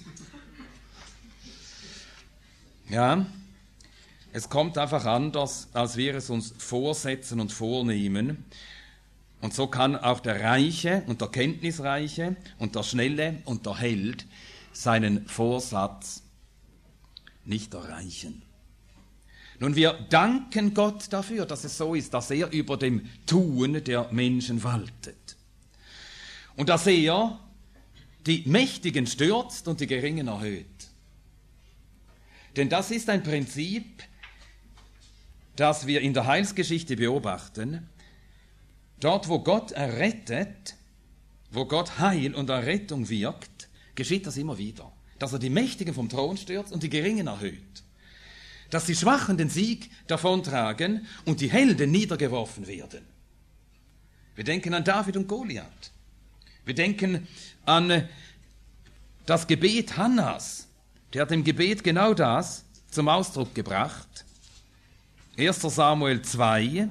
Ja, es kommt einfach anders, als wir es uns vorsetzen und vornehmen. Und so kann auch der Reiche und der Kenntnisreiche und der Schnelle und der Held seinen Vorsatz nicht erreichen. Nun, wir danken Gott dafür, dass es so ist, dass er über dem Tun der Menschen waltet. Und dass er die Mächtigen stürzt und die Geringen erhöht. Denn das ist ein Prinzip, das wir in der Heilsgeschichte beobachten. Dort, wo Gott errettet, wo Gott Heil und Errettung wirkt, geschieht das immer wieder. Dass er die Mächtigen vom Thron stürzt und die Geringen erhöht. Dass die Schwachen den Sieg davontragen und die Helden niedergeworfen werden. Wir denken an David und Goliath. Wir denken an das Gebet Hannas. Der hat im Gebet genau das zum Ausdruck gebracht. erster Samuel zwei,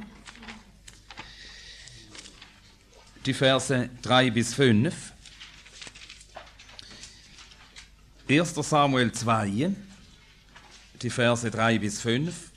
die Verse drei bis fünf. erster Samuel zwei, die Verse drei bis fünf.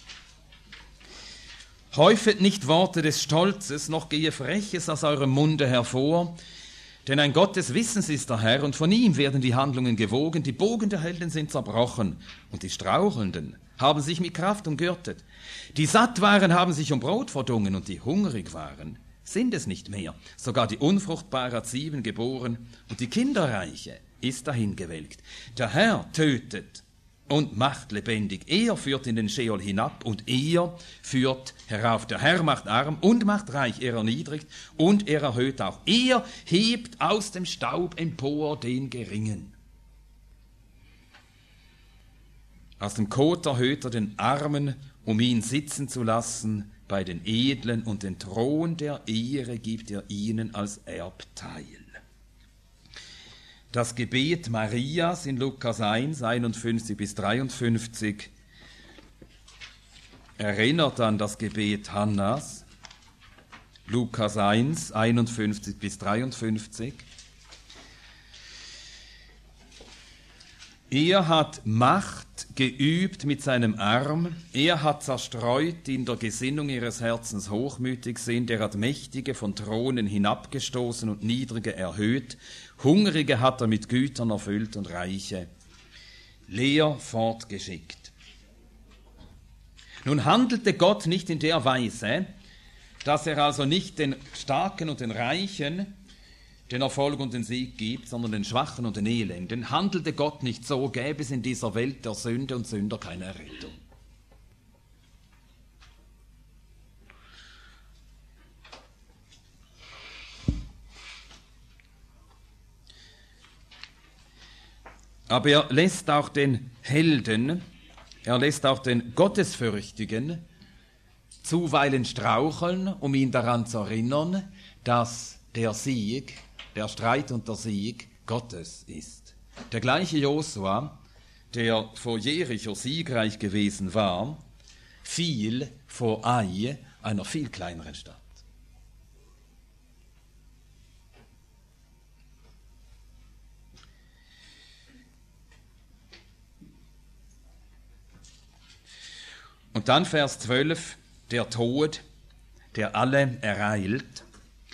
Häufet nicht Worte des Stolzes, noch gehe Freches aus eurem Munde hervor. Denn ein Gott des Wissens ist der Herr, und von ihm werden die Handlungen gewogen. Die Bogen der Helden sind zerbrochen, und die Strauchelnden haben sich mit Kraft umgürtet. Die satt waren, haben sich um Brot verdungen, und die hungrig waren, sind es nicht mehr. Sogar die Unfruchtbare hat sieben geboren, und die Kinderreiche ist dahingewelkt. Der Herr tötet und macht lebendig. Er führt in den Scheol hinab und er führt herauf. Der Herr macht arm und macht reich. Er erniedrigt und er erhöht auch. Er hebt aus dem Staub empor den Geringen. Aus dem Kot erhöht er den Armen, um ihn sitzen zu lassen bei den Edlen, und den Thron der Ehre gibt er ihnen als Erbteil. Das Gebet Marias in Lukas eins, einundfünfzig bis dreiundfünfzig erinnert an das Gebet Hannas. Lukas eins, einundfünfzig bis dreiundfünfzig. Er hat Macht geübt mit seinem Arm, er hat zerstreut, die in der Gesinnung ihres Herzens hochmütig sind, er hat Mächtige von Thronen hinabgestoßen und Niedrige erhöht, Hungrige hat er mit Gütern erfüllt und Reiche leer fortgeschickt. Nun handelte Gott nicht in der Weise, dass er also nicht den Starken und den Reichen den Erfolg und den Sieg gibt, sondern den Schwachen und den Elenden. Handelte Gott nicht so, gäbe es in dieser Welt der Sünde und Sünder keine Errettung. Aber er lässt auch den Helden, er lässt auch den Gottesfürchtigen zuweilen straucheln, um ihn daran zu erinnern, dass der Sieg, der Streit und der Sieg Gottes ist. Der gleiche Josua, der vor Jericho siegreich gewesen war, fiel vor Ai, einer viel kleineren Stadt. Und dann Vers zwölf, der Tod, der alle ereilt.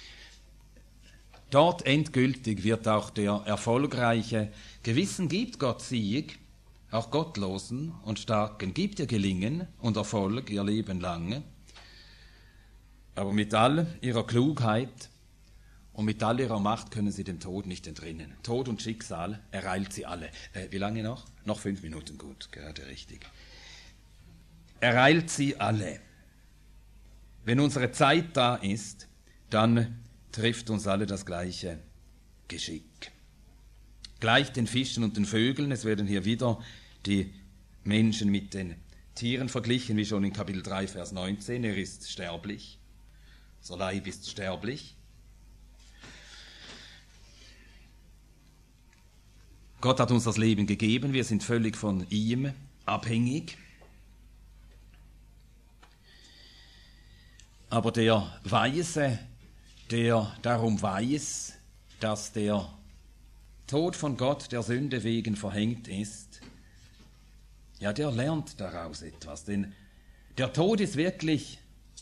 Dort endgültig wird auch der Erfolgreiche, gewissen gibt Gott Sieg, auch Gottlosen und Starken gibt ihr Gelingen und Erfolg ihr Leben lang, aber mit all ihrer Klugheit und mit all ihrer Macht können sie dem Tod nicht entrinnen. Tod und Schicksal ereilt sie alle. Äh, wie lange noch? Noch fünf Minuten, gut, gerade richtig. Ereilt sie alle. Wenn unsere Zeit da ist, dann trifft uns alle das gleiche Geschick. Gleich den Fischen und den Vögeln, es werden hier wieder die Menschen mit den Tieren verglichen, wie schon in Kapitel drei, Vers neunzehn. Er ist sterblich, sein Leib ist sterblich. Gott hat uns das Leben gegeben, wir sind völlig von ihm abhängig. Aber der Weise, der darum weiß, dass der Tod von Gott der Sünde wegen verhängt ist, ja, der lernt daraus etwas. Denn der Tod ist wirklich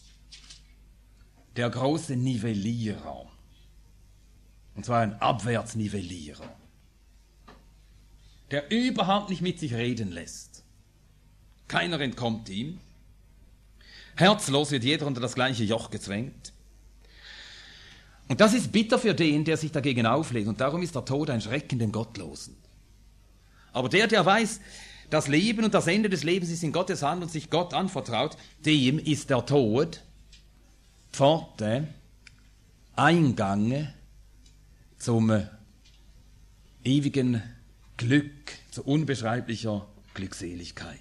der große Nivellierer. Und zwar ein Abwärtsnivellierer, der überhaupt nicht mit sich reden lässt. Keiner entkommt ihm. Herzlos wird jeder unter das gleiche Joch gezwängt. Und das ist bitter für den, der sich dagegen auflehnt. Und darum ist der Tod ein Schrecken dem Gottlosen. Aber der, der weiß, das Leben und das Ende des Lebens ist in Gottes Hand und sich Gott anvertraut, dem ist der Tod Pforte, Eingang zum ewigen Glück, zu unbeschreiblicher Glückseligkeit.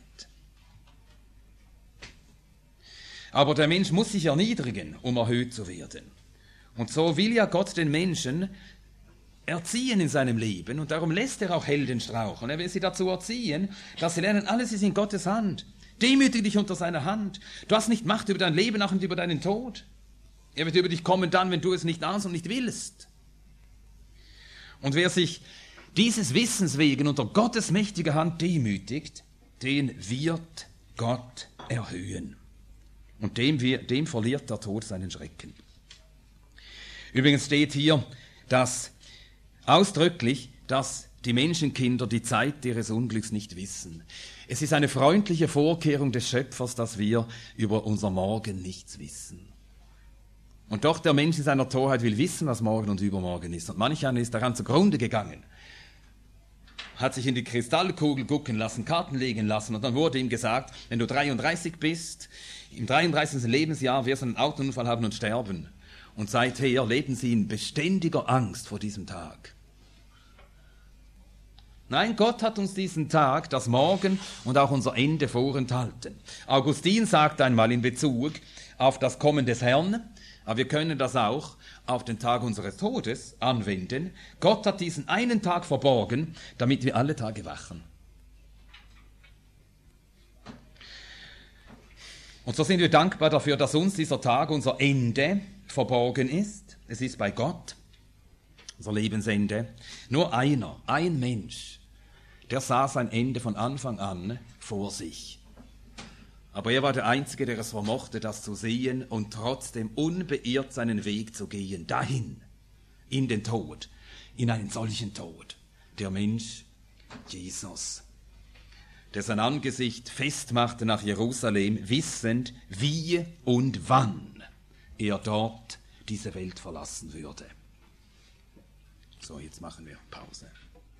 Aber der Mensch muss sich erniedrigen, um erhöht zu werden. Und so will ja Gott den Menschen erziehen in seinem Leben und darum lässt er auch Helden straucheln. Er will sie dazu erziehen, dass sie lernen, alles ist in Gottes Hand. Demütige dich unter seiner Hand. Du hast nicht Macht über dein Leben, auch nicht über deinen Tod. Er wird über dich kommen dann, wenn du es nicht ahnst und nicht willst. Und wer sich dieses Wissens wegen unter Gottes mächtiger Hand demütigt, den wird Gott erhöhen. Und dem, wir, dem verliert der Tod seinen Schrecken. Übrigens steht hier, dass ausdrücklich, dass die Menschenkinder die Zeit ihres Unglücks nicht wissen. Es ist eine freundliche Vorkehrung des Schöpfers, dass wir über unser Morgen nichts wissen. Und doch der Mensch in seiner Torheit will wissen, was morgen und übermorgen ist. Und manch einer ist daran zugrunde gegangen, hat sich in die Kristallkugel gucken lassen, Karten legen lassen und dann wurde ihm gesagt, wenn du dreiunddreißig bist, im dreiunddreißigsten Lebensjahr wirst du einen Autounfall haben und sterben. Und seither leben sie in beständiger Angst vor diesem Tag. Nein, Gott hat uns diesen Tag, das Morgen und auch unser Ende vorenthalten. Augustin sagt einmal in Bezug auf das Kommen des Herrn, aber wir können das auch auf den Tag unseres Todes anwenden. Gott hat diesen einen Tag verborgen, damit wir alle Tage wachen. Und so sind wir dankbar dafür, dass uns dieser Tag, unser Ende, verborgen ist. Es ist bei Gott, unser Lebensende. Nur einer, ein Mensch, der sah sein Ende von Anfang an vor sich. Aber er war der Einzige, der es vermochte, das zu sehen und trotzdem unbeirrt seinen Weg zu gehen, dahin, in den Tod, in einen solchen Tod. Der Mensch, Jesus, der sein Angesicht festmachte nach Jerusalem, wissend, wie und wann er dort diese Welt verlassen würde. So, jetzt machen wir Pause.